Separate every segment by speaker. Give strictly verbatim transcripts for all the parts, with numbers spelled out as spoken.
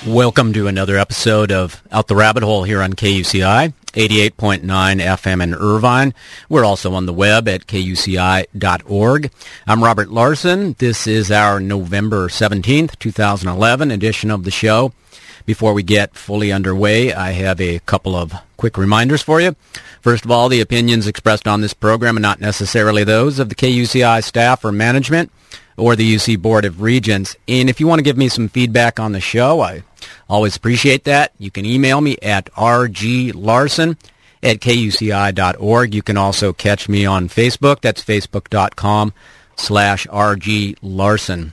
Speaker 1: Welcome to another episode of Out the Rabbit Hole here on K U C I, eighty-eight point nine F M in Irvine. We're also on the web at K U C I dot org. I'm Robert Larson. This is our November seventeenth, twenty eleven edition of the show. Before we get fully underway, I have a couple of quick reminders for you. First of all, the opinions expressed on this program are not necessarily those of the K U C I staff or management or the U C Board of Regents. And if you want to give me some feedback on the show, I always appreciate that. You can email me at r g larson at K U C I dot org. You can also catch me on Facebook. That's facebook.com slash rglarson.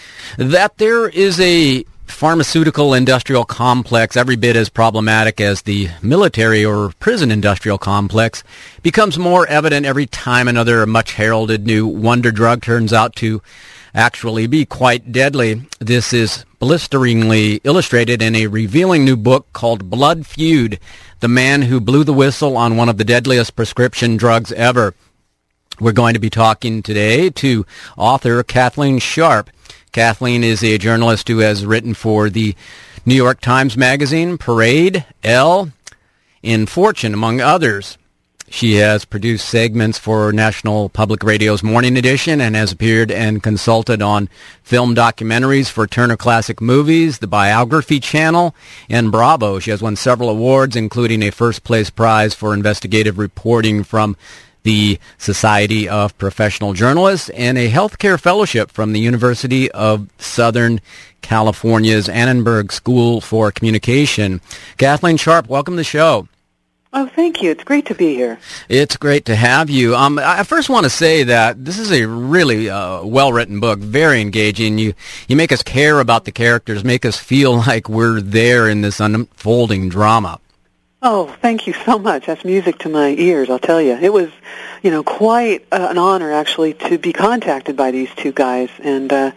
Speaker 1: That there is a pharmaceutical industrial complex every bit as problematic as the military or prison industrial complex becomes more evident every time another much heralded new wonder drug turns out to actually be quite deadly. This is blisteringly illustrated in a revealing new book called Blood Feud, The Man Who Blew the Whistle on One of the Deadliest Prescription Drugs Ever. We're going to be talking today to author Kathleen Sharp. Kathleen is a journalist who has written for the New York Times Magazine, Parade, Elle, and Fortune, among others. She has produced segments for National Public Radio's Morning Edition and has appeared and consulted on film documentaries for Turner Classic Movies, the Biography Channel, and Bravo. She has won several awards, including a first-place prize for investigative reporting from the Society of Professional Journalists, and a healthcare fellowship from the University of Southern California's Annenberg School for Communication. Kathleen Sharp, welcome to the show.
Speaker 2: Oh, thank you. It's great to be here.
Speaker 1: It's great to have you. Um, I first want to say that this is a really uh, well-written book, very engaging. You you make us care about the characters, make us feel like we're there in this unfolding drama.
Speaker 2: Oh, thank you so much. That's music to my ears, I'll tell you. It was, you know, quite uh, an honor, actually, to be contacted by these two guys. And uh,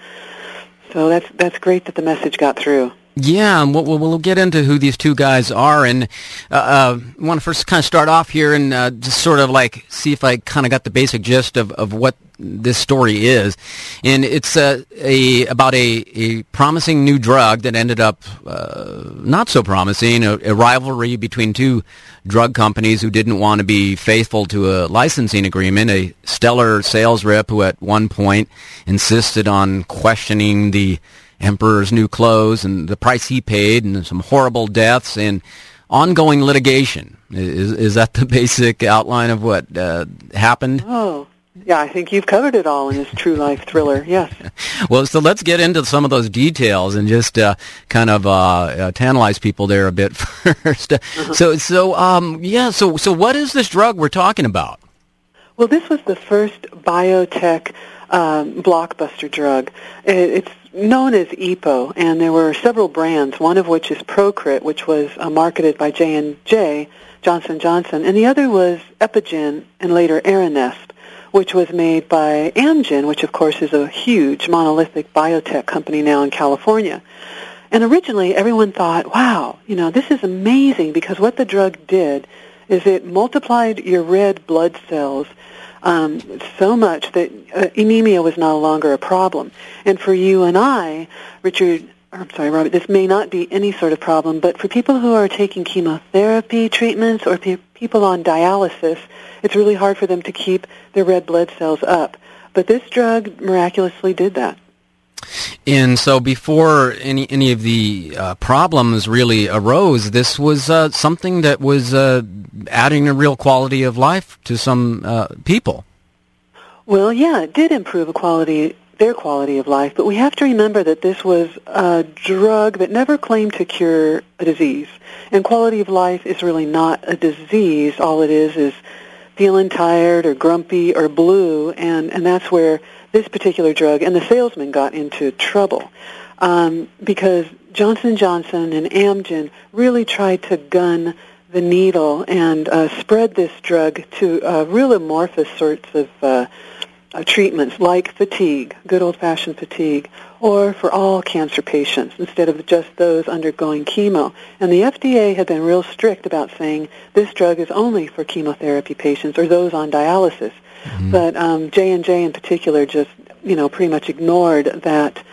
Speaker 2: so that's that's great that the message got through.
Speaker 1: Yeah, and we'll, we'll get into who these two guys are. And uh, uh, I want to first kind of start off here and uh, just sort of like see if I kind of got the basic gist of, of what this story is. And it's uh, a about a, a promising new drug that ended up uh, not so promising, a, a rivalry between two drug companies who didn't want to be faithful to a licensing agreement, a stellar sales rep who at one point insisted on questioning the Emperor's new clothes and the price he paid, and some horrible deaths and ongoing litigation. Is is that the basic outline of what uh, happened?
Speaker 2: Oh, yeah, I think you've covered it all in this true life thriller, yes.
Speaker 1: Well, so let's get into some of those details and just uh, kind of uh, uh, tantalize people there a bit first. Uh-huh. So, so um, yeah, so so what is this drug we're talking about?
Speaker 2: Well, this was the first biotech um, blockbuster drug. It's known as E P O, and there were several brands, one of which is Procrit, which was uh, marketed by J and J, Johnson and Johnson, and the other was Epigen and later Aranesp, which was made by Amgen, which of course is a huge monolithic biotech company now in California. And originally everyone thought, wow, you know, this is amazing, because what the drug did is it multiplied your red blood cells Um, so much that uh, anemia was no longer a problem. And for you and I, Richard, or I'm sorry, Robert, this may not be any sort of problem, but for people who are taking chemotherapy treatments or pe- people on dialysis, it's really hard for them to keep their red blood cells up. But this drug miraculously did that.
Speaker 1: And so before any any of the uh, problems really arose, this was uh, something that was uh, adding a real quality of life to some uh, people.
Speaker 2: Well, yeah, it did improve the quality, their quality of life, but we have to remember that this was a drug that never claimed to cure a disease. And quality of life is really not a disease. All it is is feeling tired or grumpy or blue, and, and that's where this particular drug and the salesman got into trouble, um, because Johnson and Johnson and Amgen really tried to gun the needle and uh, spread this drug to uh, real amorphous sorts of uh, uh, treatments like fatigue, good old-fashioned fatigue, or for all cancer patients instead of just those undergoing chemo. And the F D A had been real strict about saying this drug is only for chemotherapy patients or those on dialysis. Mm-hmm. But um, J and J in particular just, you know, pretty much ignored that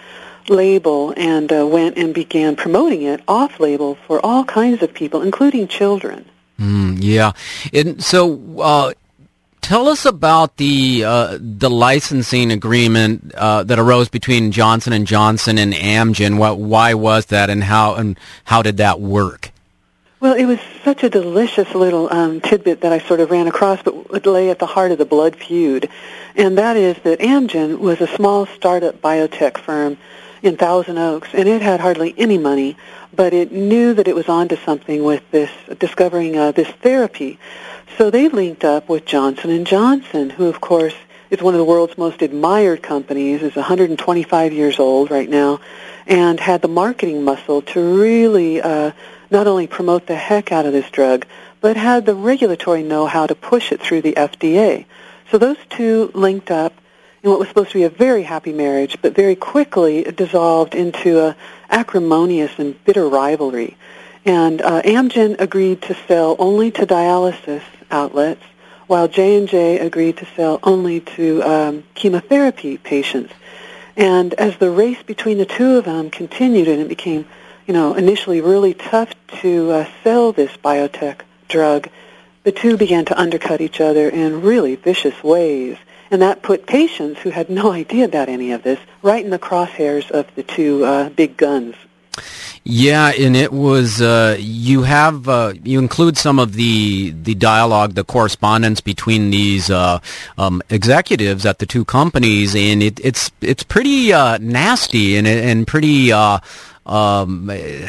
Speaker 2: label and uh, went and began promoting it off-label for all kinds of people, including children.
Speaker 1: Mm, yeah. And so uh, tell us about the uh, the licensing agreement uh, that arose between Johnson and Johnson and Amgen. What, why was that, and how and how did that work?
Speaker 2: Well, it was such a delicious little um, tidbit that I sort of ran across, but would lay at the heart of the blood feud. And that is that Amgen was a small startup biotech firm in Thousand Oaks, and it had hardly any money, but it knew that it was onto something with this, discovering uh, this therapy. So they linked up with Johnson and Johnson, who, of course, is one of the world's most admired companies, is one hundred twenty-five years old right now, and had the marketing muscle to really uh, not only promote the heck out of this drug, but had the regulatory know-how to push it through the F D A. So those two linked up in what was supposed to be a very happy marriage, but very quickly it dissolved into a acrimonious and bitter rivalry. And uh, Amgen agreed to sell only to dialysis outlets, while J and J agreed to sell only to um, chemotherapy patients. And as the race between the two of them continued, and it became, you know, initially really tough to uh, sell this biotech drug, the two began to undercut each other in really vicious ways. And that put patients who had no idea about any of this right in the crosshairs of the two uh, big guns.
Speaker 1: Yeah, and it was, uh, you have, uh, you include some of the, the dialogue, the correspondence between these, uh, um, executives at the two companies, and it, it's, it's pretty, uh, nasty and, and pretty, uh, um,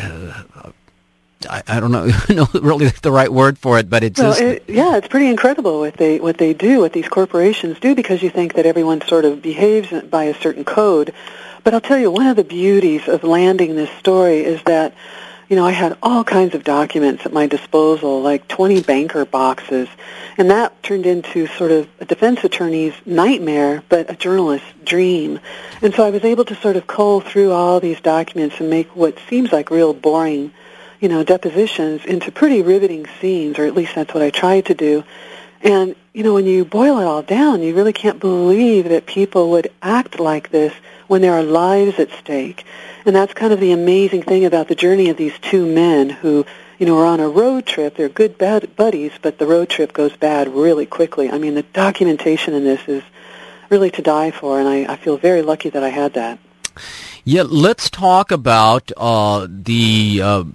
Speaker 1: I, I don't know, know really the right word for it, but it's
Speaker 2: well,
Speaker 1: just...
Speaker 2: it, yeah, it's pretty incredible what they, what they do, what these corporations do, because you think that everyone sort of behaves by a certain code. But I'll tell you, one of the beauties of landing this story is that, you know, I had all kinds of documents at my disposal, like twenty banker boxes, and that turned into sort of a defense attorney's nightmare, but a journalist's dream. And so I was able to sort of cull through all these documents and make what seems like real boring, you know, depositions into pretty riveting scenes, or at least that's what I tried to do. And, you know, when you boil it all down, you really can't believe that people would act like this when there are lives at stake. And that's kind of the amazing thing about the journey of these two men who, you know, are on a road trip. They're good bad buddies, but the road trip goes bad really quickly. I mean, the documentation in this is really to die for, and I, I feel very lucky that I had that.
Speaker 1: Yeah, let's talk about uh, the uh,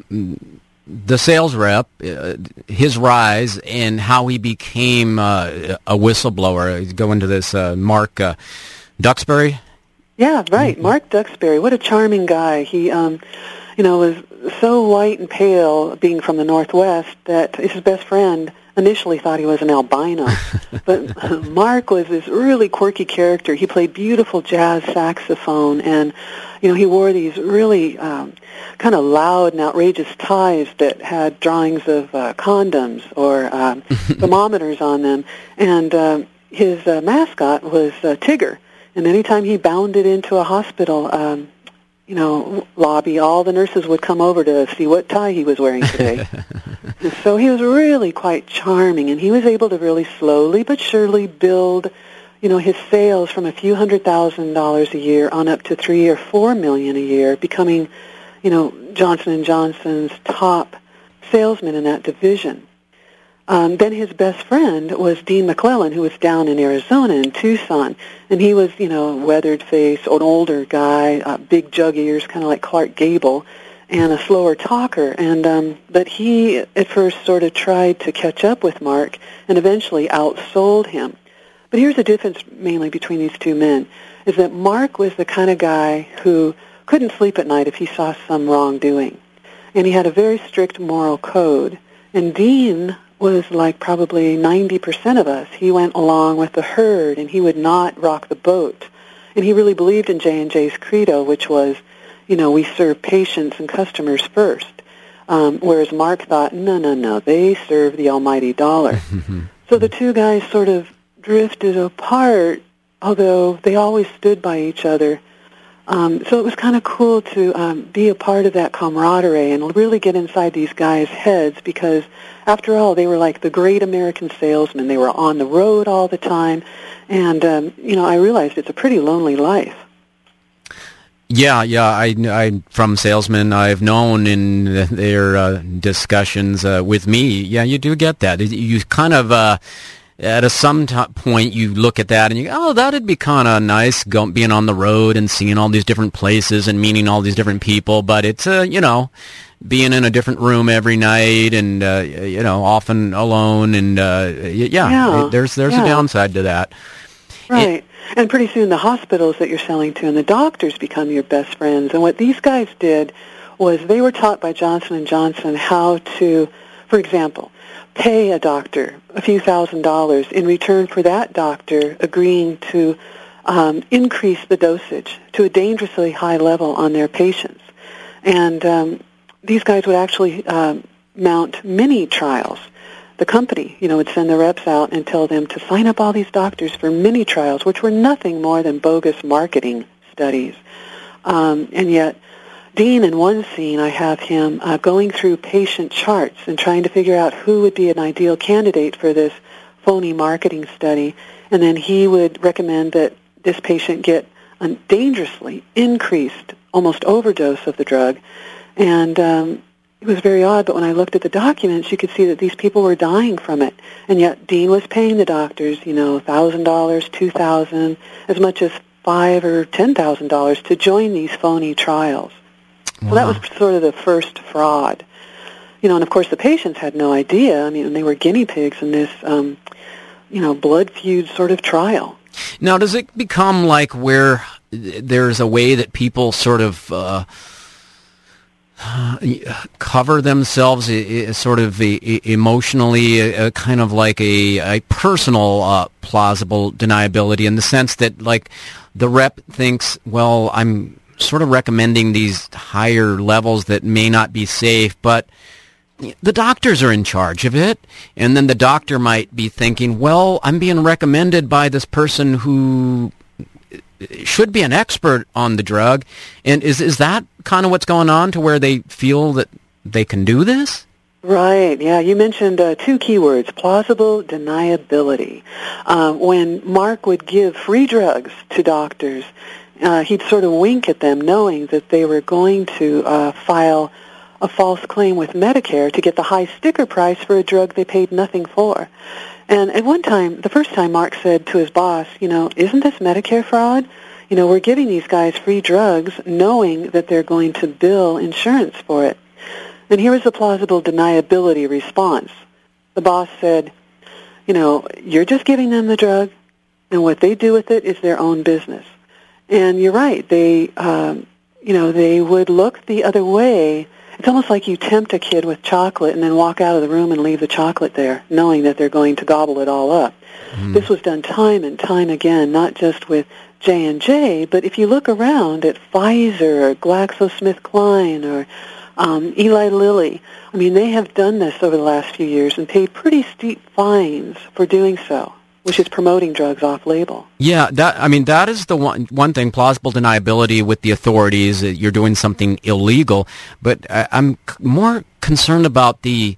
Speaker 1: the sales rep, uh, his rise, and how he became uh, a whistleblower. Go into this, uh, Mark uh, Duxbury.
Speaker 2: Yeah, right. Mm-hmm. Mark Duxbury. What a charming guy. He, um, you know, was so white and pale, being from the Northwest, that his best friend initially thought he was an albino. But uh, Mark was this really quirky character. He played beautiful jazz saxophone, and, you know, he wore these really um, kind of loud and outrageous ties that had drawings of uh, condoms or um, thermometers on them. And uh, his uh, mascot was uh, Tigger. And anytime he bounded into a hospital, um, you know, lobby, all the nurses would come over to see what tie he was wearing today. And so he was really quite charming, and he was able to really slowly but surely build, you know, his sales from a few hundred thousand dollars a year on up to three or four million a year, becoming, you know, Johnson and Johnson's top salesman in that division. Um, then his best friend was Dean McClellan, who was down in Arizona, in Tucson. And he was, you know, weathered face, an older guy, uh, big jug ears, kind of like Clark Gable, and a slower talker. And um, but he at first sort of tried to catch up with Mark and eventually outsold him. But here's the difference mainly between these two men, is that Mark was the kind of guy who couldn't sleep at night if he saw some wrongdoing. And he had a very strict moral code. And Dean was like probably ninety percent of us. He went along with the herd, and he would not rock the boat. And he really believed in J and J's credo, which was, you know, we serve patients and customers first. Um, whereas Mark thought, no, no, no, they serve the almighty dollar. So the two guys sort of drifted apart, although they always stood by each other. Um, so it was kind of cool to um, be a part of that camaraderie and really get inside these guys' heads, because, after all, they were like the great American salesmen. They were on the road all the time, and, um, you know, I realized it's a pretty lonely life.
Speaker 1: Yeah, yeah. I, I from salesmen I've known in their uh, discussions uh, with me. Yeah, you do get that. You kind of uh, at a some t- point you look at that and you go, oh, that'd be kind of nice, go, being on the road and seeing all these different places and meeting all these different people. But it's uh, you know, being in a different room every night and uh, you know, often alone and uh, yeah,
Speaker 2: yeah,
Speaker 1: it, there's there's
Speaker 2: yeah.
Speaker 1: a downside to that.
Speaker 2: Right.
Speaker 1: It,
Speaker 2: And pretty soon the hospitals that you're selling to and the doctors become your best friends. And what these guys did was they were taught by Johnson and Johnson how to, for example, pay a doctor a few thousand dollars in return for that doctor agreeing to um, increase the dosage to a dangerously high level on their patients. And um, these guys would actually um, mount mini trials. The company, you know, would send the reps out and tell them to sign up all these doctors for mini trials, which were nothing more than bogus marketing studies. Um, and yet, Dean, in one scene, I have him uh, going through patient charts and trying to figure out who would be an ideal candidate for this phony marketing study. And then he would recommend that this patient get a dangerously increased, almost overdose of the drug. And um, it was very odd, but when I looked at the documents, you could see that these people were dying from it. And yet Dean was paying the doctors, you know, one thousand dollars, two thousand dollars, as much as five thousand dollars or ten thousand dollars to join these phony trials. Wow. So that was sort of the first fraud. You know, and of course the patients had no idea. I mean, they were guinea pigs in this, um, you know, blood feud sort of trial.
Speaker 1: Now, does it become like where there's a way that people sort of uh, cover themselves uh, sort of uh, emotionally, uh, kind of like a, a personal uh, plausible deniability in the sense that, like, the rep thinks, well, I'm sort of recommending these higher levels that may not be safe, but the doctors are in charge of it, and then the doctor might be thinking, well, I'm being recommended by this person who should be an expert on the drug, and is is that kind of what's going on to where they feel that they can do this?
Speaker 2: Right, yeah. You mentioned uh, two keywords, plausible deniability. Uh, when Mark would give free drugs to doctors, uh, he'd sort of wink at them knowing that they were going to uh, file a false claim with Medicare to get the high sticker price for a drug they paid nothing for. And at one time, the first time, Mark said to his boss, you know, isn't this Medicare fraud? You know, we're giving these guys free drugs knowing that they're going to bill insurance for it. And here was the plausible deniability response. The boss said, you know, you're just giving them the drug, and what they do with it is their own business. And you're right. They, um, you know, they would look the other way. It's almost like you tempt a kid with chocolate and then walk out of the room and leave the chocolate there, knowing that they're going to gobble it all up. Mm. This was done time and time again, not just with J and J, but if you look around at Pfizer or GlaxoSmithKline or um, Eli Lilly, I mean, they have done this over the last few years and paid pretty steep fines for doing so, which is promoting drugs off-label.
Speaker 1: Yeah, that I mean, that is the one one thing, plausible deniability with the authorities, that you're doing something illegal. But I, I'm c- more concerned about the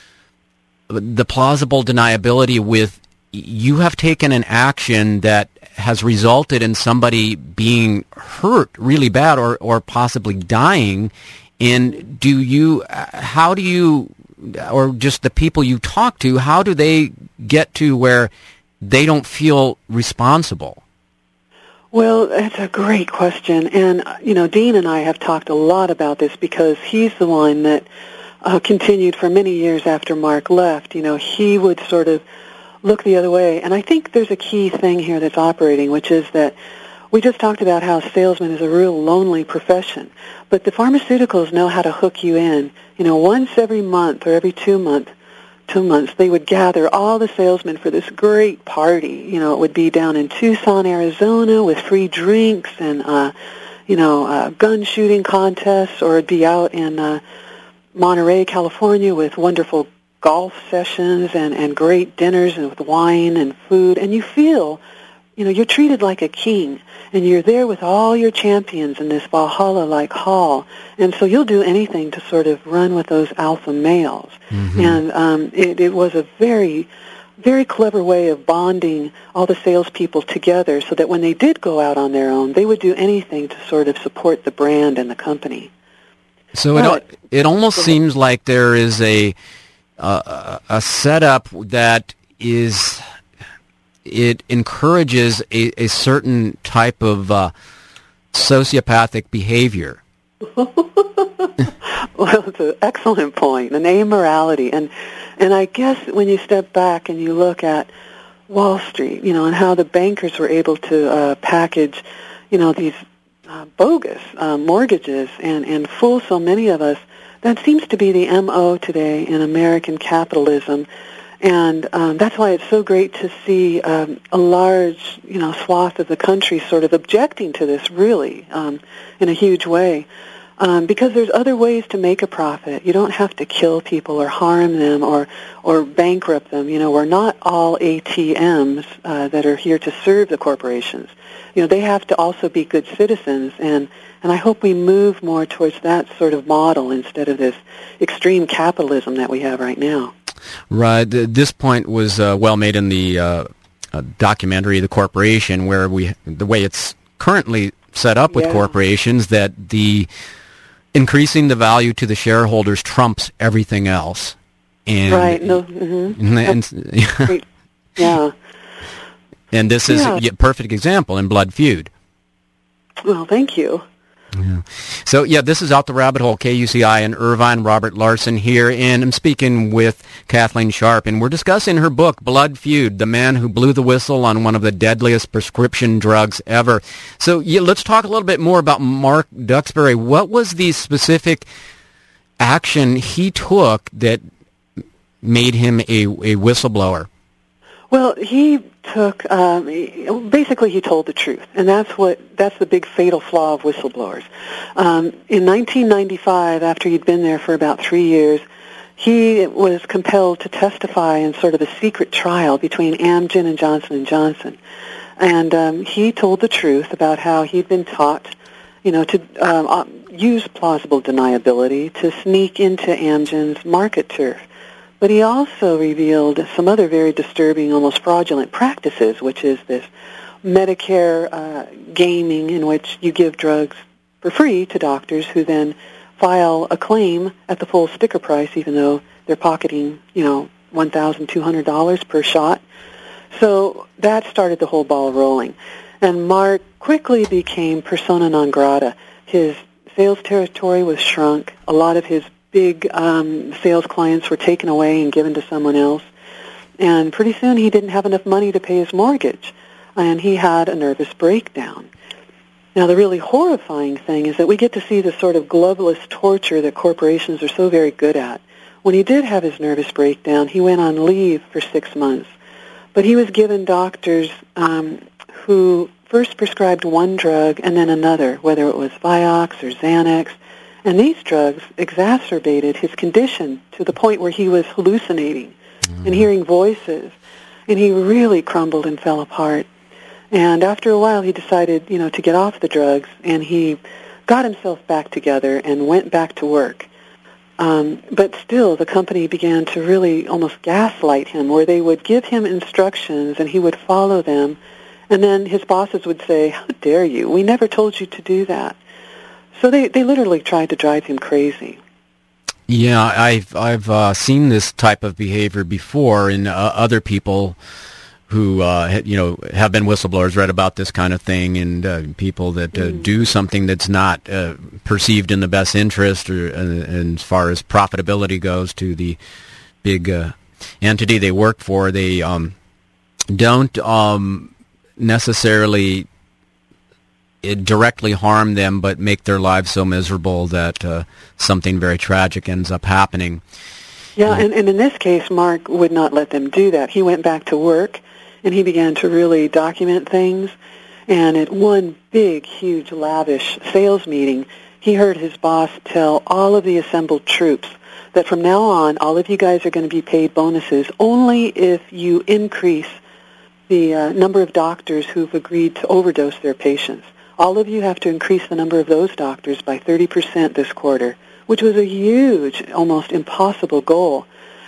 Speaker 1: the plausible deniability with you have taken an action that has resulted in somebody being hurt really bad or, or possibly dying. And do you, how do you, or just the people you talk to, how do they get to where they don't feel responsible?
Speaker 2: Well, that's a great question. And, you know, Dean and I have talked a lot about this because he's the one that uh, continued for many years after Mark left. You know, he would sort of look the other way. And I think there's a key thing here that's operating, which is that we just talked about how salesman is a real lonely profession. But the pharmaceuticals know how to hook you in. You know, once every month or every two months, two months, they would gather all the salesmen for this great party. You know, it would be down in Tucson, Arizona, with free drinks and, uh, you know, uh, gun shooting contests, or it'd be out in uh, Monterey, California, with wonderful golf sessions and, and great dinners and with wine and food. And you feel, you know, you're treated like a king, and you're there with all your champions in this Valhalla-like hall, and so you'll do anything to sort of run with those alpha males. Mm-hmm. And um, it, it was a very very clever way of bonding all the salespeople together so that when they did go out on their own, they would do anything to sort of support the brand and the company.
Speaker 1: So it it almost seems like there is a uh, a setup that is it encourages a, a certain type of uh, sociopathic behavior.
Speaker 2: Well, it's an excellent point, an amorality. And and I guess when you step back and you look at Wall Street, you know, and how the bankers were able to uh, package, you know, these uh, bogus uh, mortgages and, and fool so many of us, that seems to be the M O today in American capitalism. And um, that's why it's so great to see um, a large, you know, swath of the country sort of objecting to this really um, in a huge way. Um, because there's other ways to make a profit. You don't have to kill people or harm them or or bankrupt them. You know, we're not all A T Ms uh, that are here to serve the corporations. You know, they have to also be good citizens, and, and I hope we move more towards that sort of model instead of this extreme capitalism that we have right now.
Speaker 1: Right. This point was uh, well made in the uh, uh, documentary, The Corporation, where we the way it's currently set up with
Speaker 2: yeah.
Speaker 1: corporations, that the increasing the value to the shareholders trumps everything else. And,
Speaker 2: right. No. Mm-hmm.
Speaker 1: And, and,
Speaker 2: yeah.
Speaker 1: And this is
Speaker 2: yeah.
Speaker 1: a perfect example in Blood Feud.
Speaker 2: Well, thank you.
Speaker 1: Yeah. So, yeah, this is Out the Rabbit Hole, K U C I in Irvine. Robert Larson here, and I'm speaking with Kathleen Sharp, and we're discussing her book, Blood Feud, the man who blew the whistle on one of the deadliest prescription drugs ever. So, yeah, let's talk a little bit more about Mark Duxbury. What was the specific action he took that made him a, a whistleblower?
Speaker 2: Well, he took, um, basically he told the truth, and that's what, that's the big fatal flaw of whistleblowers. Um, in nineteen ninety-five, after he'd been there for about three years, he was compelled to testify in sort of a secret trial between Amgen and Johnson and Johnson. And um, he told the truth about how he'd been taught, you know, to um, use plausible deniability to sneak into Amgen's market turf. But he also revealed some other very disturbing, almost fraudulent practices, which is this Medicare uh, gaming in which you give drugs for free to doctors who then file a claim at the full sticker price, even though they're pocketing, you know, one thousand two hundred dollars per shot. So that started the whole ball rolling. And Mark quickly became persona non grata. His sales territory was shrunk. A lot of his big um, sales clients were taken away and given to someone else. And pretty soon he didn't have enough money to pay his mortgage, and he had a nervous breakdown. Now, the really horrifying thing is that we get to see the sort of globalist torture that corporations are so very good at. When he did have his nervous breakdown, he went on leave for six months. But he was given doctors um, who first prescribed one drug and then another, whether it was Vioxx or Xanax. And these drugs exacerbated his condition to the point where he was hallucinating mm. and hearing voices. And he really crumbled and fell apart. And after a while, he decided, you know, to get off the drugs, and he got himself back together and went back to work. Um, but still, the company began to really almost gaslight him, where they would give him instructions, and he would follow them. And then his bosses would say, "How dare you? We never told you to do that." So they, they literally tried to drive him crazy.
Speaker 1: Yeah, I've I've uh, seen this type of behavior before in uh, other people who uh, you know have been whistleblowers, read about this kind of thing, and uh, people that uh, mm. do something that's not uh, perceived in the best interest, or uh, as far as profitability goes, to the big uh, entity they work for. They um, don't um, necessarily it directly harm them, but make their lives so miserable that uh, something very tragic ends up happening.
Speaker 2: Yeah, and, and in this case, Mark would not let them do that. He went back to work, and he began to really document things. And at one big, huge, lavish sales meeting, he heard his boss tell all of the assembled troops that from now on, all of you guys are going to be paid bonuses only if you increase the uh, number of doctors who've agreed to overdose their patients. All of you have to increase the number of those doctors by thirty percent this quarter, which was a huge, almost impossible goal.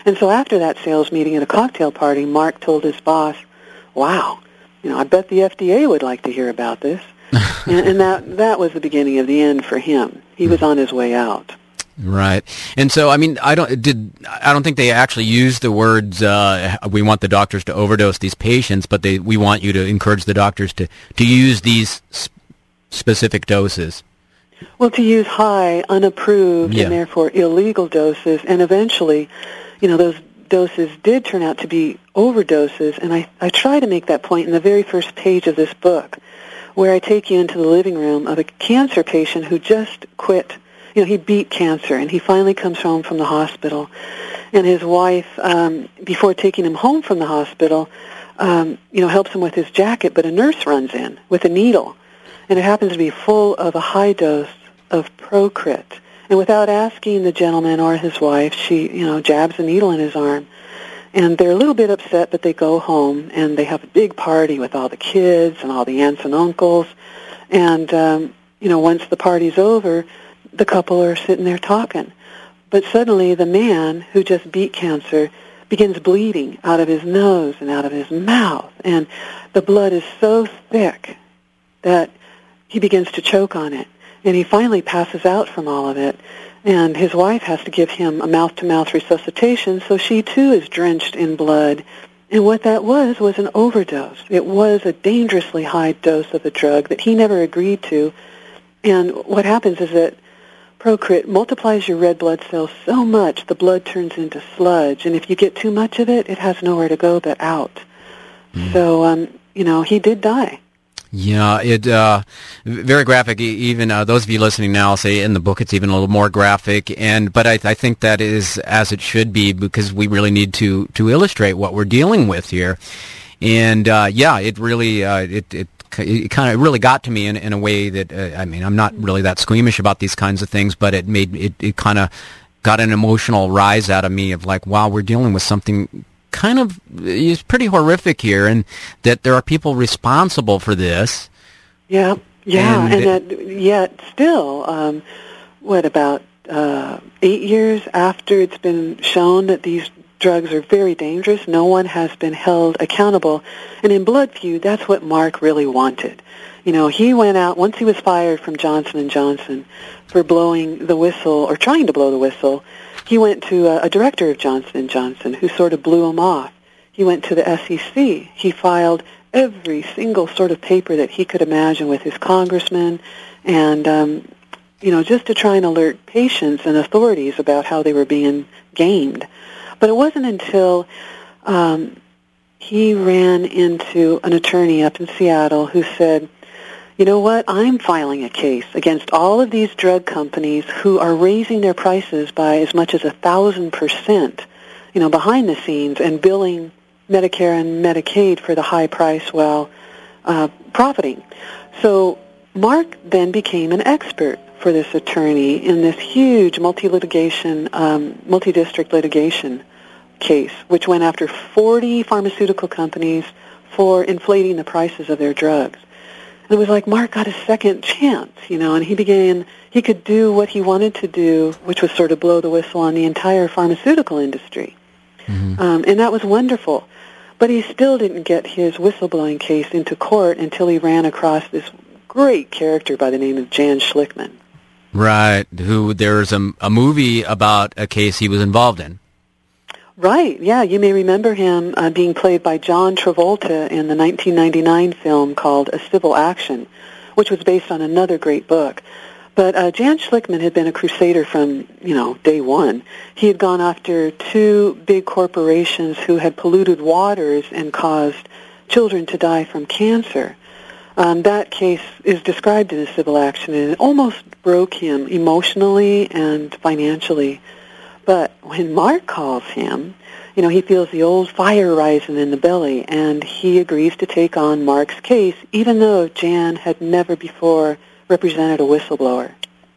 Speaker 2: And so after that sales meeting at a cocktail party, Mark told his boss, wow, you know, I bet the F D A would like to hear about this. and, and that that was the beginning of the end for him. He was on his way out.
Speaker 1: Right. And so, I mean, I don't did I don't think they actually used the words, uh, we want the doctors to overdose these patients, but they we want you to encourage the doctors to, to use these sp- specific doses.
Speaker 2: Well, to use high, unapproved,
Speaker 1: yeah.
Speaker 2: and therefore illegal doses, and eventually, you know, those doses did turn out to be overdoses, and I, I try to make that point in the very first page of this book, where I take you into the living room of a cancer patient who just quit. You know, he beat cancer, and he finally comes home from the hospital. And his wife, um, before taking him home from the hospital, um, you know, helps him with his jacket, but a nurse runs in with a needle, and it happens to be full of a high dose of Procrit. And without asking the gentleman or his wife, she, you know, jabs a needle in his arm. And they're a little bit upset, but they go home, and they have a big party with all the kids and all the aunts and uncles. And, um, you know, once the party's over, the couple are sitting there talking. But suddenly the man who just beat cancer begins bleeding out of his nose and out of his mouth. And the blood is so thick that he begins to choke on it. And he finally passes out from all of it. And his wife has to give him a mouth-to-mouth resuscitation, so she too is drenched in blood. And what that was was an overdose. It was a dangerously high dose of a drug that he never agreed to. And what happens is that Procrit multiplies your red blood cells so much the blood turns into sludge. And if you get too much of it, it has nowhere to go but out. Mm. So, um, you know, he did die.
Speaker 1: Yeah, it uh, very graphic. Even uh, those of you listening now say in the book it's even a little more graphic, and but I, I think that is as it should be because we really need to to illustrate what we're dealing with here. And uh, yeah, it really uh, it it it kind of really got to me in in a way that uh, I mean I'm not really that squeamish about these kinds of things, but it made it it kind of got an emotional rise out of me of like, wow, we're dealing with something kind of is pretty horrific here, and that there are people responsible for this.
Speaker 2: Yeah, yeah, and,
Speaker 1: and
Speaker 2: that yet still, um, what about uh, eight years after it's been shown that these drugs are very dangerous, no one has been held accountable. And in Blood Feud, that's what Mark really wanted. You know, he went out once he was fired from Johnson and Johnson for blowing the whistle or trying to blow the whistle. He went to a, a director of Johnson and Johnson who sort of blew him off. He went to the S E C. He filed every single sort of paper that he could imagine with his congressman and, um, you know, just to try and alert patients and authorities about how they were being gamed. But it wasn't until um, he ran into an attorney up in Seattle who said, you know what, I'm filing a case against all of these drug companies who are raising their prices by as much as a thousand percent, you know, behind the scenes and billing Medicare and Medicaid for the high price while uh, profiting. So Mark then became an expert for this attorney in this huge multi-litigation, um, multi-district litigation case, which went after forty pharmaceutical companies for inflating the prices of their drugs. And it was like Mark got a second chance, you know, and he began, he could do what he wanted to do, which was sort of blow the whistle on the entire pharmaceutical industry. Mm-hmm. Um, and that was wonderful. But he still didn't get his whistleblowing case into court until he ran across this great character by the name of Jan Schlickman.
Speaker 1: Right, who there's a, a movie about a case he was involved in.
Speaker 2: Right, yeah, you may remember him uh, being played by John Travolta in the nineteen ninety-nine film called A Civil Action, which was based on another great book. But uh, Jan Schlickman had been a crusader from, you know, day one. He had gone after two big corporations who had polluted waters and caused children to die from cancer. Um, that case is described in A Civil Action, and it almost broke him emotionally and financially. But when Mark calls him, you know, he feels the old fire rising in the belly, and he agrees to take on Mark's case, even though Jan had never before represented a whistleblower.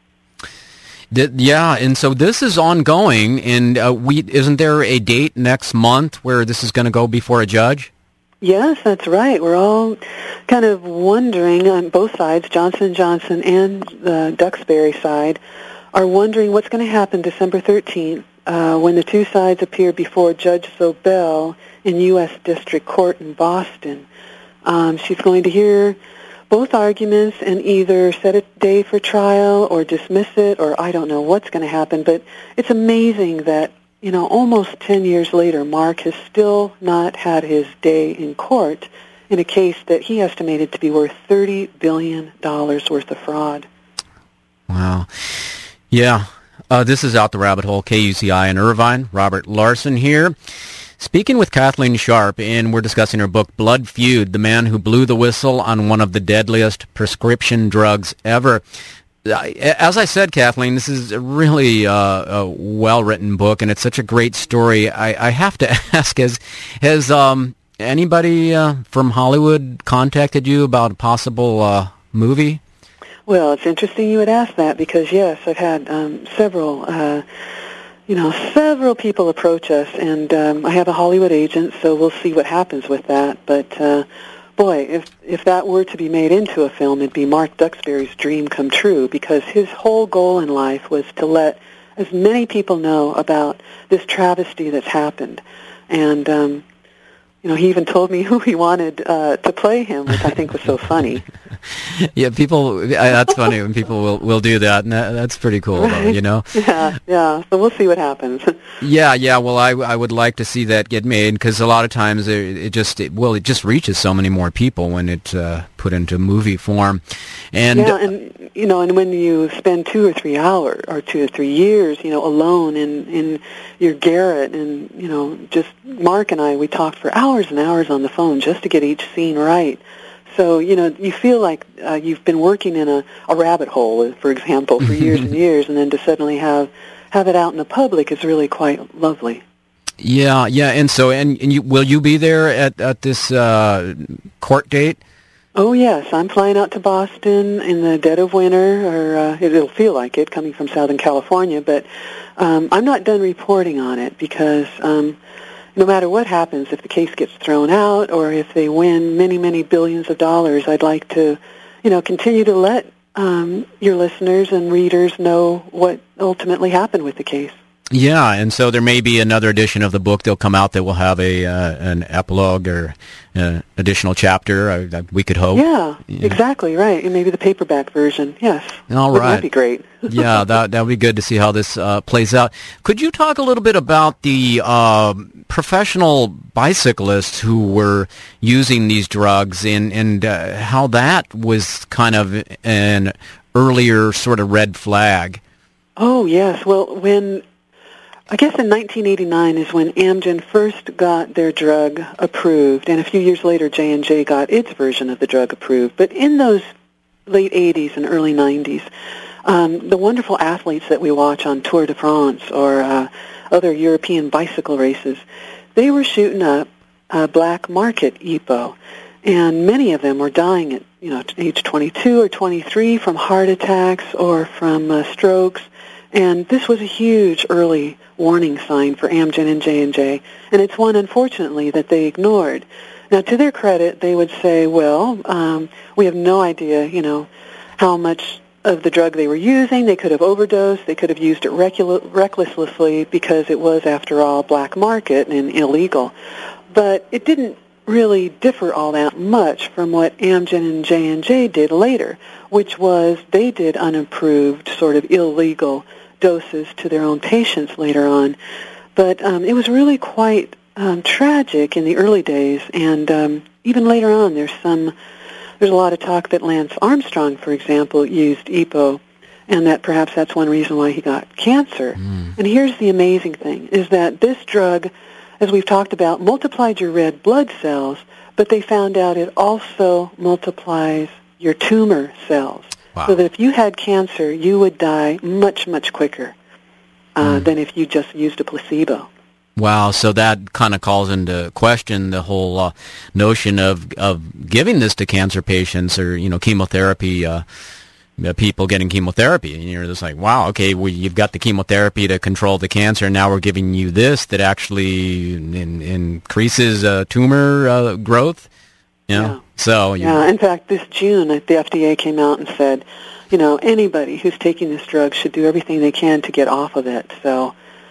Speaker 1: Did, yeah, and so this is ongoing, and uh, we isn't there a date next month where this is going to go before a judge?
Speaker 2: Yes, that's right. We're all kind of wondering on both sides, Johnson and Johnson and the Duxbury side, are wondering what's going to happen December thirteenth uh, when the two sides appeared before Judge Zobel in U S District Court in Boston. Um, she's going to hear both arguments and either set a day for trial or dismiss it, or I don't know what's going to happen. But it's amazing that, you know, almost ten years later, Mark has still not had his day in court in a case that he estimated to be worth thirty billion dollars worth of fraud.
Speaker 1: Wow. Yeah. Uh, this is Out the Rabbit Hole, K U C I in Irvine. Robert Larson here, speaking with Kathleen Sharp, and we're discussing her book, Blood Feud, The Man Who Blew the Whistle on One of the Deadliest Prescription Drugs Ever. As I said, Kathleen, this is a really uh, a well-written book, and it's such a great story. I, I have to ask, has, has um, anybody uh, from Hollywood contacted you about a possible uh, movie?
Speaker 2: Well, it's interesting you would ask that because, yes, I've had um, several, uh, you know, several people approach us, and um, I have a Hollywood agent, so we'll see what happens with that. But, uh, boy, if if that were to be made into a film, it'd be Mark Duxbury's dream come true because his whole goal in life was to let as many people know about this travesty that's happened. And, um, you know, he even told me who he wanted uh, to play him, which I think was so funny.
Speaker 1: Yeah, people, uh, that's funny when people will, will do that, and that, that's pretty cool, though, you know?
Speaker 2: Yeah, yeah, so we'll see what happens.
Speaker 1: Yeah, yeah, well, I, I would like to see that get made, because a lot of times it, it just, it, well, it just reaches so many more people when it's uh, put into movie form. And,
Speaker 2: yeah, and, you know, and when you spend two or three hours, or two or three years, you know, alone in, in your garret, and, you know, just, Mark and I, we talked for hours and hours on the phone just to get each scene right. So, you know, you feel like uh, you've been working in a, a rabbit hole, for example, for years and years, and then to suddenly have have it out in the public is really quite lovely.
Speaker 1: Yeah, yeah, and so, and, and you, will you be there at, at this uh, court date?
Speaker 2: Oh, yes, I'm flying out to Boston in the dead of winter, or uh, it'll feel like it, coming from Southern California, but um, I'm not done reporting on it because... Um, No matter what happens, if the case gets thrown out or if they win many, many billions of dollars, I'd like to, you know, continue to let um, your listeners and readers know what ultimately happened with the case.
Speaker 1: Yeah, and so there may be another edition of the book that'll come out that will have a uh, an epilogue or an additional chapter, uh, we could hope.
Speaker 2: Yeah,
Speaker 1: yeah,
Speaker 2: exactly, right. And maybe the paperback version, yes.
Speaker 1: All right.
Speaker 2: That'd be great.
Speaker 1: Yeah, that that would be good to see how this uh, plays out. Could you talk a little bit about the uh, professional bicyclists who were using these drugs and, and uh, how that was kind of an earlier sort of red flag?
Speaker 2: Oh, yes. Well, when... I guess in nineteen eighty-nine is when Amgen first got their drug approved, and a few years later J and J got its version of the drug approved. But in those late eighties and early nineties, um, the wonderful athletes that we watch on Tour de France or uh, other European bicycle races, they were shooting up uh, black market E P O, and many of them were dying at you know age twenty-two or twenty-three from heart attacks or from uh, strokes. And this was a huge early warning sign for Amgen and J and J, and it's one, unfortunately, that they ignored. Now, to their credit, they would say, well, um, we have no idea, you know, how much of the drug they were using. They could have overdosed. They could have used it recul- recklessly because it was, after all, black market and illegal. But it didn't really differ all that much from what Amgen and J and J did later, which was they did unapproved, sort of illegal doses to their own patients later on. But um, it was really quite um, tragic in the early days, and um, even later on there's some, there's a lot of talk that Lance Armstrong, for example, used E P O, and that perhaps that's one reason why he got cancer. Mm. And here's the amazing thing, is that this drug, as we've talked about, multiplied your red blood cells, but they found out it also multiplies your tumor cells. Wow. So that if you had cancer, you would die much, much quicker uh, mm. than if you just used a placebo.
Speaker 1: Wow, so that kind of calls into question the whole uh, notion of of giving this to cancer patients or, you know, chemotherapy, uh, people getting chemotherapy. And you're just like, wow, okay, well, you've got the chemotherapy to control the cancer, and now we're giving you this that actually in, increases uh, tumor uh, growth. You know? Yeah. So, you
Speaker 2: yeah,
Speaker 1: know.
Speaker 2: In fact, this June, the F D A came out and said, you know, anybody who's taking this drug should do everything they can to get off of it. So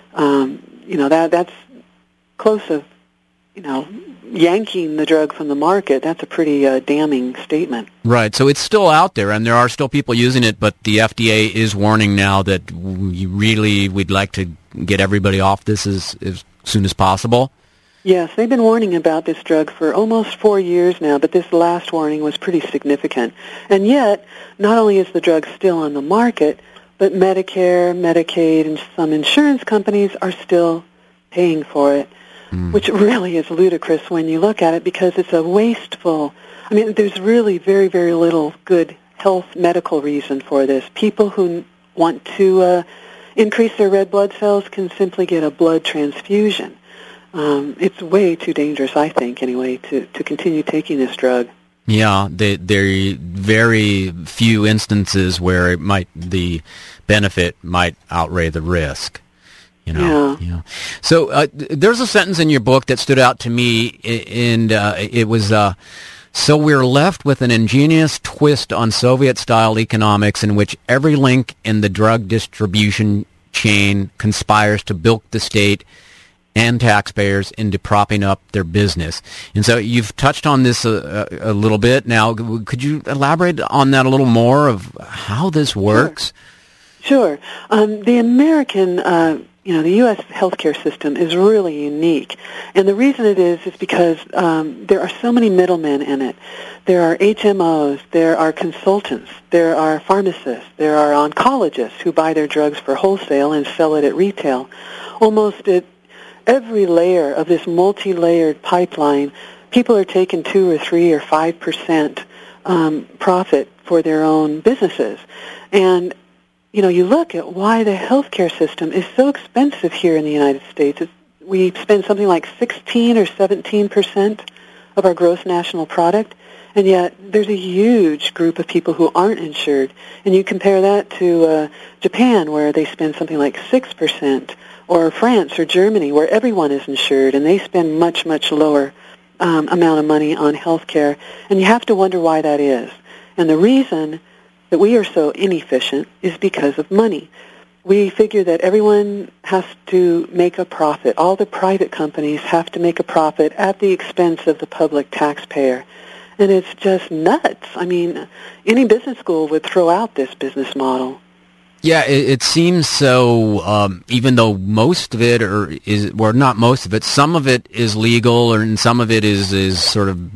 Speaker 2: um, you know, that that's close of, you know, yanking the drug from the market. That's a pretty uh, damning statement.
Speaker 1: Right. So it's still out there, and there are still people using it, but the F D A is warning now that we really we'd like to get everybody off this as, as soon as possible.
Speaker 2: Yes, they've been warning about this drug for almost four years now, but this last warning was pretty significant. And yet, not only is the drug still on the market, but Medicare, Medicaid, and some insurance companies are still paying for it, mm. which really is ludicrous when you look at it because it's a wasteful... I mean, there's really very, very little good health medical reason for this. People who want to uh, increase their red blood cells can simply get a blood transfusion. Um, it's way too dangerous, I think, anyway, to, to continue taking this drug.
Speaker 1: Yeah, they, there are very few instances where it might the benefit might outweigh the risk. You know.
Speaker 2: Yeah.
Speaker 1: yeah. So uh, there's a sentence in your book that stood out to me, and uh, it was, uh, so we're left with an ingenious twist on Soviet-style economics in which every link in the drug distribution chain conspires to bilk the state and taxpayers into propping up their business. And so you've touched on this a, a, a little bit now. Could you elaborate on that a little more of how this works?
Speaker 2: Sure. Sure. Um, the American, uh, you know, the U S healthcare system is really unique. And the reason it is is because um, there are so many middlemen in it. There are H M Os, there are consultants, there are pharmacists, there are oncologists who buy their drugs for wholesale and sell it at retail. Almost at every layer of this multi-layered pipeline, people are taking two or three or five percent um, profit for their own businesses. And, you know, you look at why the healthcare system is so expensive here in the United States. It's, we spend something like sixteen or seventeen percent of our gross national product, and yet there's a huge group of people who aren't insured. And you compare that to uh, Japan, where they spend something like six percent, or France or Germany, where everyone is insured, and they spend much, much lower um, amount of money on health care. And you have to wonder why that is. And the reason that we are so inefficient is because of money. We figure that everyone has to make a profit. All the private companies have to make a profit at the expense of the public taxpayer. And it's just nuts. I mean, any business school would throw out this business model.
Speaker 1: Yeah, it, it seems so, um, even though most of it, or is, well, not most of it, some of it is legal, or and some of it is, is sort of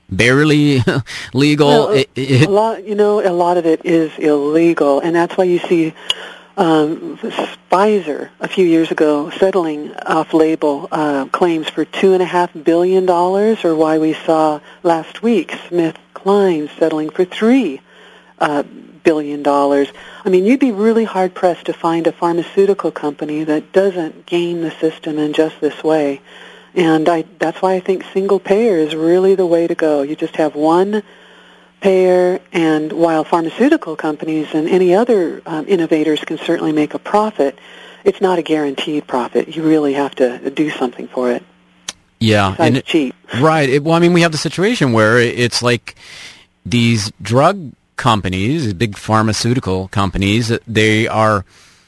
Speaker 1: barely legal.
Speaker 2: Well,
Speaker 1: it, it,
Speaker 2: a lot, you know, a lot of it is illegal, and that's why you see um, Pfizer a few years ago settling off-label uh, claims for two and a half billion dollars, or why we saw last week SmithKline settling for three uh, billion dollars. I mean, you'd be really hard-pressed to find a pharmaceutical company that doesn't game the system in just this way. And I, that's why I think single payer is really the way to go. You just have one payer, and while pharmaceutical companies and any other um, innovators can certainly make a profit, it's not a guaranteed profit. You really have to do something for it.
Speaker 1: Yeah.
Speaker 2: Besides
Speaker 1: and it,
Speaker 2: cheap.
Speaker 1: Right. It, well, I mean, we have the situation where it's like these drug companies, big pharmaceutical companies, they are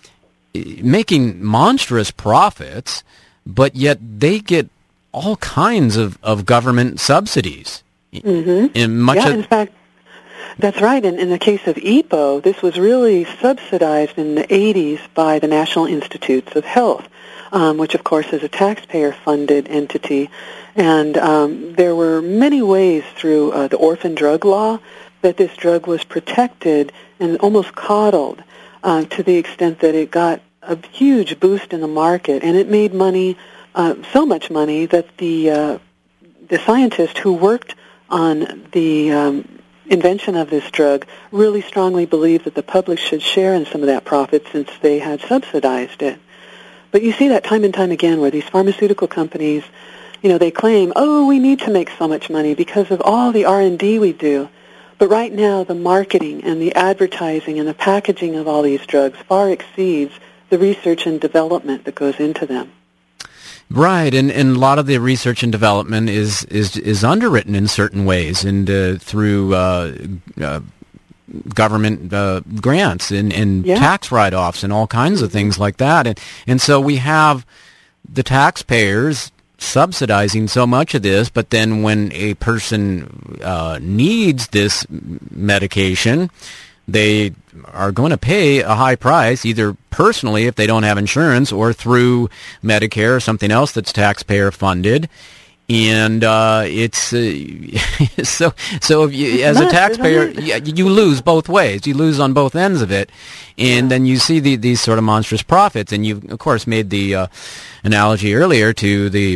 Speaker 1: making monstrous profits, but yet they get all kinds of, of government subsidies.
Speaker 2: Mm-hmm.
Speaker 1: In much
Speaker 2: yeah,
Speaker 1: of,
Speaker 2: in fact, that's right. In, in the case of E P O, this was really subsidized in the eighties by the National Institutes of Health, um, which, of course, is a taxpayer-funded entity. And um, there were many ways through uh, the orphan drug law that this drug was protected and almost coddled uh, to the extent that it got a huge boost in the market, and it made money, uh, so much money that the uh, the scientist who worked on the um, invention of this drug really strongly believed that the public should share in some of that profit since they had subsidized it. But you see that time and time again where these pharmaceutical companies, you know, they claim, oh, we need to make so much money because of all the R and D we do. But right now, the marketing and the advertising and the packaging of all these drugs far exceeds the research and development that goes into them.
Speaker 1: Right, and, and a lot of the research and development is is, is underwritten in certain ways, and uh, through uh, uh, government uh, grants and, and
Speaker 2: yeah.
Speaker 1: tax write-offs and all kinds of things like that. And and so we have the taxpayers subsidizing so much of this, but then when a person uh, needs this medication, they are going to pay a high price, either personally if they don't have insurance or through Medicare or something else that's taxpayer funded. And uh, it's uh, so so. If you, as a taxpayer, you, you lose both ways. You lose on both ends of it, and then you see the, these sort of monstrous profits. And you, of course, made the uh, analogy earlier to the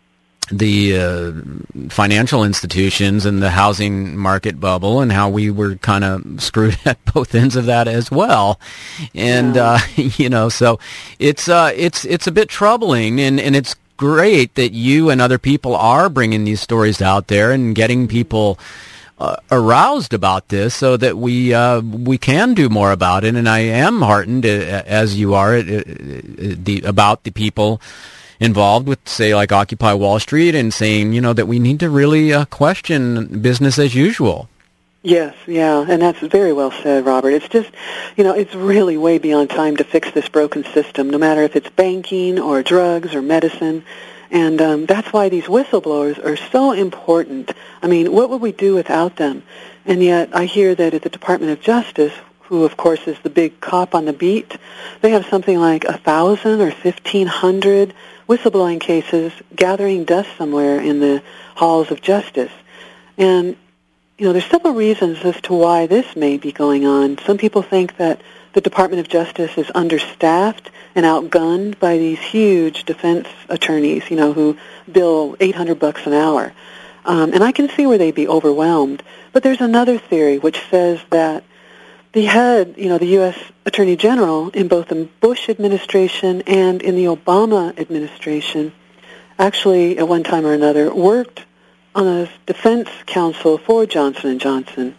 Speaker 1: the uh, financial institutions and the housing market bubble, and how we were kind of screwed at both ends of that as well. And
Speaker 2: yeah.
Speaker 1: uh, you know, so it's uh, it's it's a bit troubling, and and it's great that you and other people are bringing these stories out there and getting people uh, aroused about this, so that we uh, we can do more about it. And I am heartened, uh, as you are, uh, the, about the people involved with, say, like Occupy Wall Street, and saying, you know, that we need to really uh, question business as usual.
Speaker 2: Yes, yeah, and that's very well said, Robert. It's just, you know, it's really way beyond time to fix this broken system, no matter if it's banking or drugs or medicine. And um, that's why these whistleblowers are so important. I mean, what would we do without them? And yet I hear that at the Department of Justice, who, of course, is the big cop on the beat, they have something like a thousand or fifteen hundred whistleblowing cases gathering dust somewhere in the halls of justice. And you know, there's several reasons as to why this may be going on. Some people think that the Department of Justice is understaffed and outgunned by these huge defense attorneys, you know, who bill eight hundred bucks an hour. Um, and I can see where they'd be overwhelmed. But there's another theory which says that the head, you know, the U S Attorney General in both the Bush administration and in the Obama administration actually, at one time or another, worked on a defense counsel for Johnson and Johnson.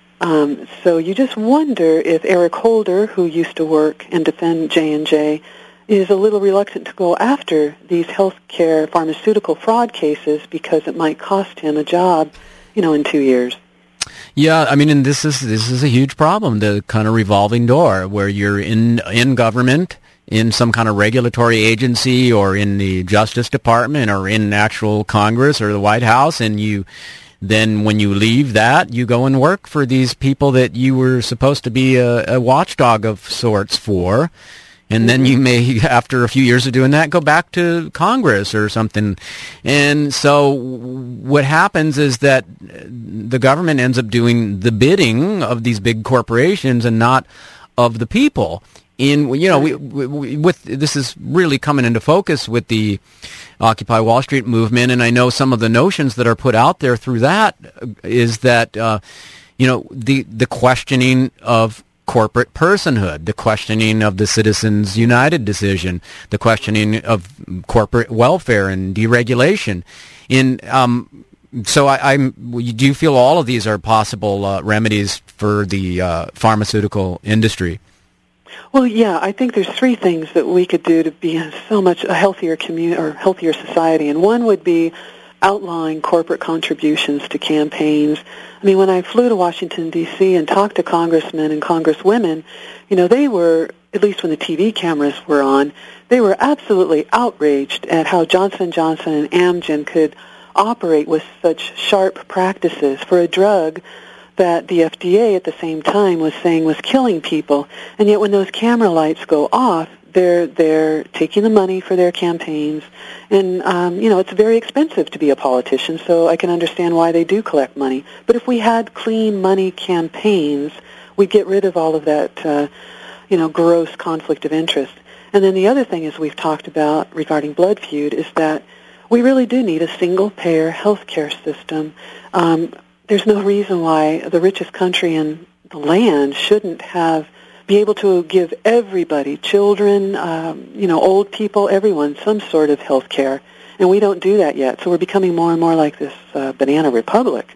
Speaker 2: Um, so you just wonder if Eric Holder, who used to work and defend J and J, is a little reluctant to go after these healthcare pharmaceutical fraud cases because it might cost him a job, you know, in two years.
Speaker 1: Yeah, I mean, and this is this is a huge problem, the kind of revolving door where you're in in government, in some kind of regulatory agency, or in the Justice Department, or in actual Congress or the White House, and you then when you leave that, you go and work for these people that you were supposed to be a, a watchdog of sorts for. And then you may, after a few years of doing that, go back to Congress or something. And so what happens is that the government ends up doing the bidding of these big corporations and not of the people. In you know, we, we, with this is really coming into focus with the Occupy Wall Street movement, and I know some of the notions that are put out there through that is that uh, you know the the questioning of corporate personhood, the questioning of the Citizens United decision, the questioning of corporate welfare and deregulation. In um, so, I, I'm. Do you feel all of these are possible uh, remedies for the uh, pharmaceutical industry?
Speaker 2: Well, yeah, I think there's three things that we could do to be so much a healthier community or healthier society, and one would be outlawing corporate contributions to campaigns. I mean, when I flew to Washington, D C and talked to congressmen and congresswomen, you know, they were, at least when the T V cameras were on, they were absolutely outraged at how Johnson and Johnson and Amgen could operate with such sharp practices for a drug that the F D A at the same time was saying was killing people. And yet when those camera lights go off, they're they're taking the money for their campaigns. And, um, you know, it's very expensive to be a politician, so I can understand why they do collect money. But if we had clean money campaigns, we'd get rid of all of that, uh, you know, gross conflict of interest. And then the other thing, as we've talked about regarding Blood Feud, is that we really do need a single-payer health care system. Um, there's no reason why the richest country in the land shouldn't have be able to give everybody, children, um, you know, old people, everyone, some sort of health care. And we don't do that yet. So we're becoming more and more like this uh, banana republic.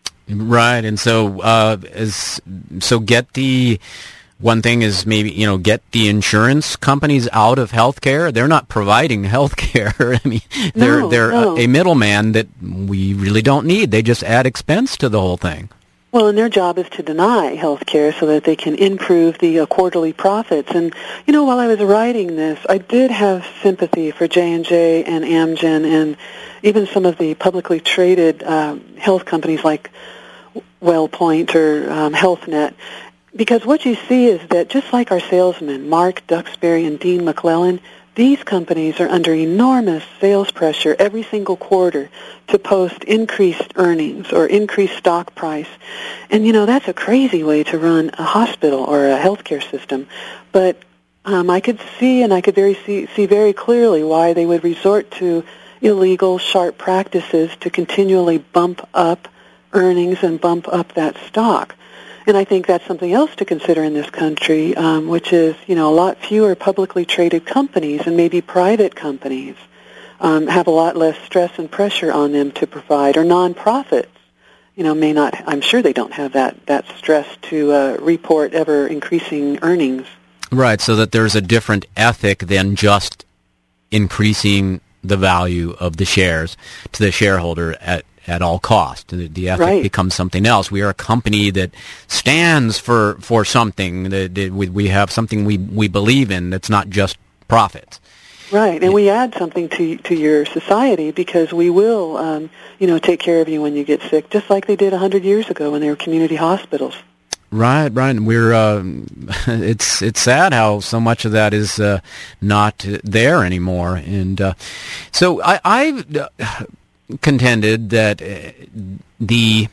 Speaker 1: Right. And so, uh, as, so get the, one thing is maybe, you know, get the insurance companies out of healthcare. They're not providing healthcare. I mean, they're,
Speaker 2: no,
Speaker 1: they're
Speaker 2: no.
Speaker 1: a, a middleman that we really don't need. They just add expense to the whole thing.
Speaker 2: Well, and their job is to deny health care so that they can improve the uh, quarterly profits. And, you know, while I was writing this, I did have sympathy for J and J and Amgen and even some of the publicly traded um, health companies like WellPoint or um, HealthNet, because what you see is that just like our salesmen, Mark Duxbury and Dean McClellan, these companies are under enormous sales pressure every single quarter to post increased earnings or increased stock price. And, you know, that's a crazy way to run a hospital or a healthcare system. But um, I could see and I could very see, see very clearly why they would resort to illegal, sharp practices to continually bump up earnings and bump up that stock. And I think that's something else to consider in this country, um, which is, you know, a lot fewer publicly traded companies and maybe private companies um, have a lot less stress and pressure on them to provide, or nonprofits, you know, may not, I'm sure they don't have that, that stress to uh, report ever increasing earnings.
Speaker 1: Right, so that there's a different ethic than just increasing the value of the shares to the shareholder at at all cost. The, the ethic
Speaker 2: right.
Speaker 1: becomes something else. We are a company that stands for, for something. That, that we, we have something we, we believe in that's not just profits.
Speaker 2: Right, and we add something to to your society because we will, um, you know, take care of you when you get sick, just like they did a hundred years ago when they were community hospitals.
Speaker 1: Right, right. And we're uh, it's it's sad how so much of that is uh, not there anymore. And uh, so I, I've uh, contended that uh, the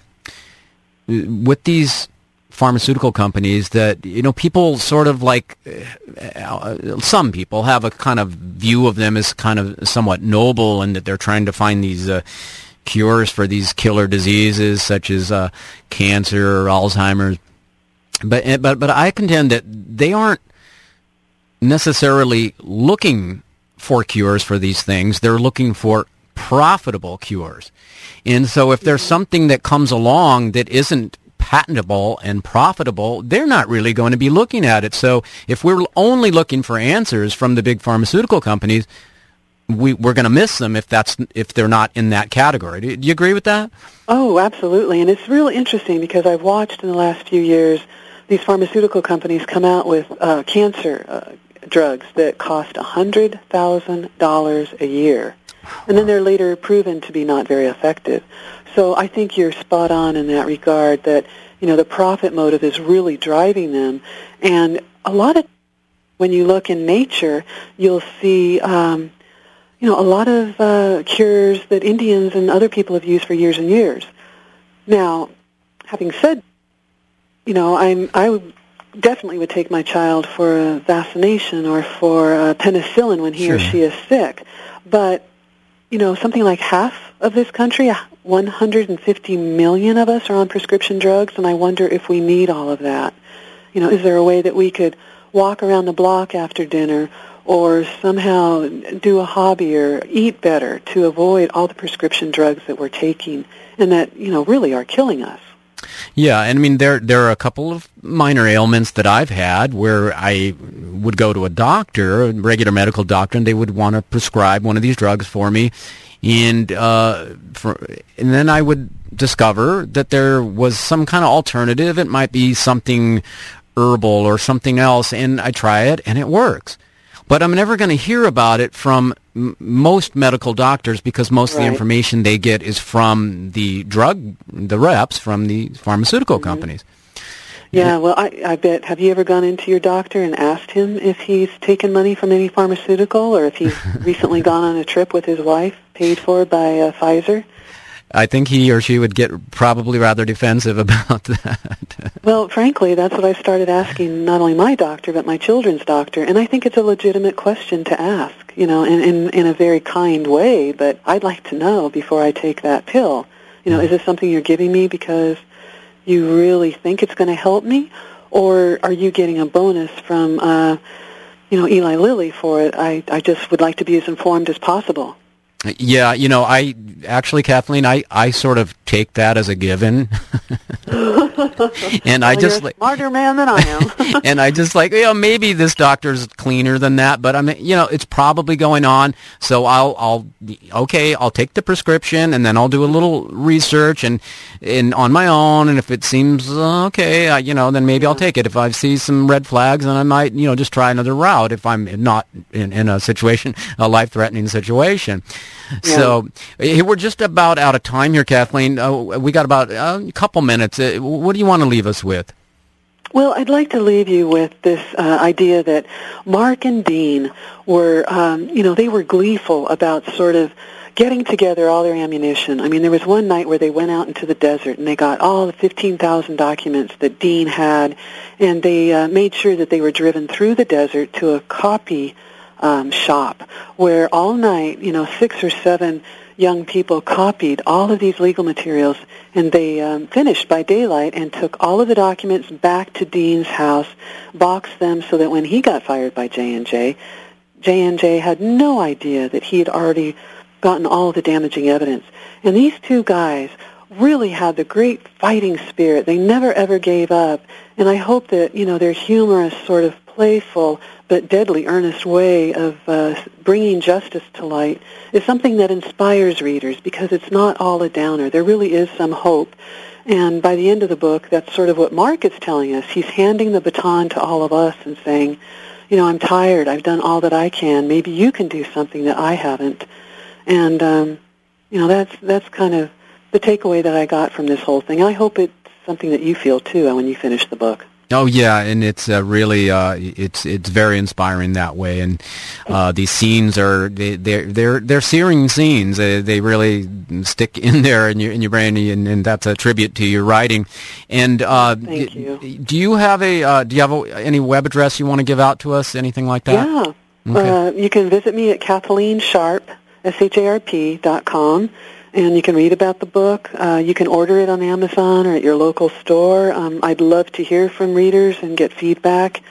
Speaker 1: with these pharmaceutical companies that, you know, people sort of like uh, some people have a kind of view of them as kind of somewhat noble, and that they're trying to find these uh, cures for these killer diseases such as uh, cancer or Alzheimer's. But but but I contend that they aren't necessarily looking for cures for these things. They're looking for profitable cures. And so if there's something that comes along that isn't patentable and profitable, they're not really going to be looking at it. So if we're only looking for answers from the big pharmaceutical companies, we, we're going to miss them if that's if they're not in that category. Do, do you agree with that?
Speaker 2: Oh, absolutely. And it's really interesting because I've watched in the last few years these pharmaceutical companies come out with uh, cancer uh, drugs that cost one hundred thousand dollars a year. And then they're later proven to be not very effective. So I think you're spot on in that regard that, you know, the profit motive is really driving them. And a lot of, when you look in nature, you'll see, um, you know, a lot of uh, cures that Indians and other people have used for years and years. Now, having said, you know, I'm, I would definitely would take my child for a vaccination or for uh, penicillin when he sure. or she is sick. But, you know, something like half of this country, one hundred fifty million of us are on prescription drugs, and I wonder if we need all of that. You know, is there a way that we could walk around the block after dinner or somehow do a hobby or eat better to avoid all the prescription drugs that we're taking and that, you know, really are killing us?
Speaker 1: Yeah, and I mean, there there are a couple of minor ailments that I've had where I would go to a doctor, a regular medical doctor, and they would want to prescribe one of these drugs for me, and uh, for, and then I would discover that there was some kind of alternative. It might be something herbal or something else, and I try it, and it works. But I'm never going to hear about it from m- most medical doctors because most right. of the information they get is from the drug, the reps, from the pharmaceutical mm-hmm. companies.
Speaker 2: Yeah, well, I, I bet, have you ever gone into your doctor and asked him if he's taken money from any pharmaceutical or if he's recently gone on a trip with his wife paid for by uh, Pfizer?
Speaker 1: I think he or she would get probably rather defensive about that.
Speaker 2: Well, frankly, that's what I started asking not only my doctor, but my children's doctor. And I think it's a legitimate question to ask, you know, in, in, in a very kind way. But I'd like to know before I take that pill. You know, mm-hmm. is this something you're giving me because you really think it's going to help me? Or are you getting a bonus from, uh, you know, Eli Lilly for it? I, I just would like to be as informed as possible.
Speaker 1: Yeah, you know, I actually, Kathleen, I, I sort of take that as a given. and
Speaker 2: well,
Speaker 1: I just
Speaker 2: you're a smarter man than I am.
Speaker 1: and I just like, you know, maybe this doctor's cleaner than that, but I mean, you know, it's probably going on. So I'll, I'll, okay, I'll take the prescription and then I'll do a little research and, and on my own. And if it seems uh, okay, I, you know, then maybe yeah. I'll take it. If I see some red flags, then I might, you know, just try another route if I'm not in, in a situation, a life-threatening situation. Yeah. So we're just about out of time here, Kathleen. Uh, we got about uh, a couple minutes. Uh, what do you want to leave us with?
Speaker 2: Well, I'd like to leave you with this uh, idea that Mark and Dean were, um, you know, they were gleeful about sort of getting together all their ammunition. I mean, there was one night where they went out into the desert and they got all the fifteen thousand documents that Dean had, and they uh, made sure that they were driven through the desert to a copy Um, shop where all night, you know, six or seven young people copied all of these legal materials, and they um, finished by daylight and took all of the documents back to Dean's house, boxed them so that when he got fired by J and J, J and J had no idea that he had already gotten all of the damaging evidence. And these two guys really had the great fighting spirit. They never, ever gave up. And I hope that, you know, their humorous, sort of playful but deadly earnest way of uh, bringing justice to light is something that inspires readers, because it's not all a downer. There really is some hope. And by the end of the book, that's sort of what Mark is telling us. He's handing the baton to all of us and saying, you know, I'm tired. I've done all that I can. Maybe you can do something that I haven't. And, um, you know, that's that's kind of the takeaway that I got from this whole thing. I hope it's something that you feel, too, when you finish the book.
Speaker 1: Oh yeah, and it's uh, really uh, it's it's very inspiring that way. And uh, these scenes are they, they're they're they're searing scenes. They, they really stick in there in your in your brain, and, and that's a tribute to your writing. And uh,
Speaker 2: thank you.
Speaker 1: Do you have a uh, do you have a, any web address you want to give out to us? Anything like that?
Speaker 2: Yeah,
Speaker 1: okay.
Speaker 2: uh, you can visit me at Kathleen Sharp, S H A R P dot com. And you can read about the book. Uh, you can order it on Amazon or at your local store. Um, I'd love to hear from readers and get feedback.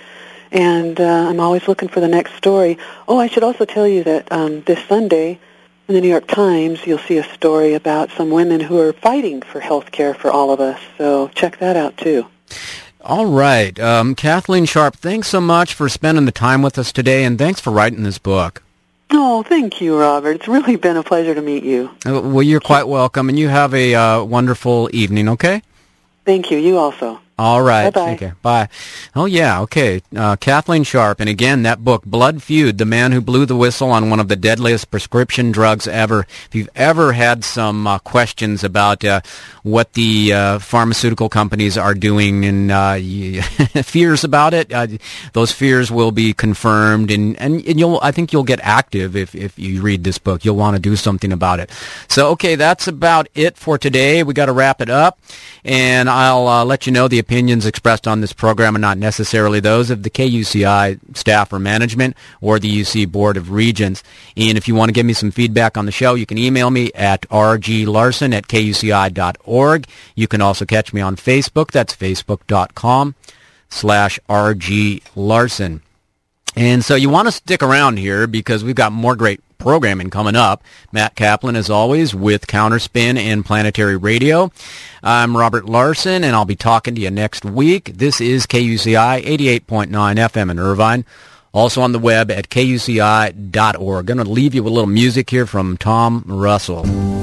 Speaker 2: And uh, I'm always looking for the next story. Oh, I should also tell you that um, this Sunday in the New York Times, you'll see a story about some women who are fighting for health care for all of us. So check that out, too.
Speaker 1: All right. Um, Kathleen Sharp, thanks so much for spending the time with us today, and thanks for writing this book.
Speaker 2: Oh, thank you, Robert. It's really been a pleasure to meet you.
Speaker 1: Uh, well, you're quite welcome, and you have a uh, wonderful evening, okay?
Speaker 2: Thank you. You also.
Speaker 1: All right.
Speaker 2: Bye-bye.
Speaker 1: Okay. Bye. Oh, yeah. Okay. Uh, Kathleen Sharp. And again, that book, Blood Feud, The Man Who Blew the Whistle on One of the Deadliest Prescription Drugs Ever. If you've ever had some uh, questions about uh, what the uh, pharmaceutical companies are doing and uh, fears about it, uh, those fears will be confirmed. And, and, and you'll, I think you'll get active if, if you read this book. You'll want to do something about it. So, okay, that's about it for today. We got to wrap it up. And I'll uh, let you know the opinions expressed on this program are not necessarily those of the K U C I staff or management or the U C Board of Regents. And if you want to give me some feedback on the show, you can email me at r g larson at k u c i dot org. You can also catch me on Facebook. That's facebook.com slash rglarson. And so you want to stick around here because we've got more great programming coming up. Matt Kaplan, as always, with Counterspin and Planetary Radio. I'm Robert Larson, and I'll be talking to you next week. This is K U C I eighty-eight point nine F M in Irvine. Also on the web at k u c i dot org. Going to leave you with a little music here from Tom Russell.